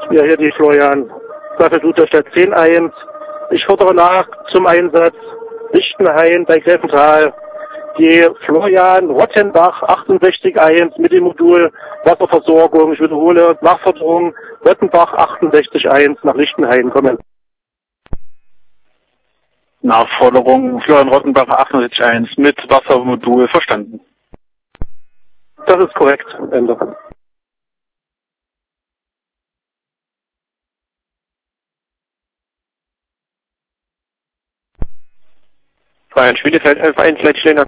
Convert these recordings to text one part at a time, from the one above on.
Ja, hier die Florian Staffelduterstadt 10-1. Ich fordere nach zum Einsatz Lichtenhain bei Gräfenthal. Die Florian Rottenbach 68-1 mit dem Modul Wasserversorgung. Ich wiederhole, Nachforderung Rottenbach 68-1 nach Lichtenhain kommen. Nachforderung Florian Rottenbach 68-1 mit Wassermodul verstanden. Das ist korrekt. Ende. Florian Schmiedefeld 11-1 Leitstehender.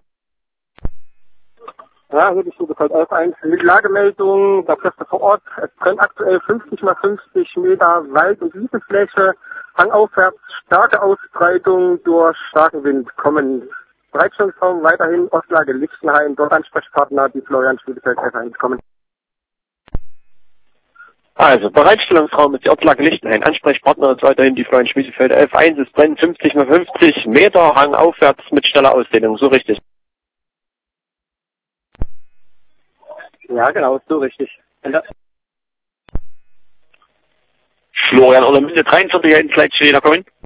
Ja, hier die Schulbefeld 11-1 mit Lagemeldung der Kräfte vor Ort. Es brennt aktuell 50 mal 50 Meter Wald- und Wiesenfläche. Hangaufwärts starke Ausbreitung durch starken Wind kommen. Bereitstellungsraum weiterhin Ostlage Lichtenhain. Dort Ansprechpartner die Florian Schmiedefeld 11-1 kommen. Also, Bereitstellungsraum ist die Ortslage Lichtenhain. Ansprechpartner ist weiterhin die Florian Schmiedefeld 11-1. Es brennt 50 mal 50 Meter hangaufwärts mit schneller Ausdehnung. So richtig. Ja, genau, so richtig. Ende. Florian Olermünde 43 Leitstehender kommen.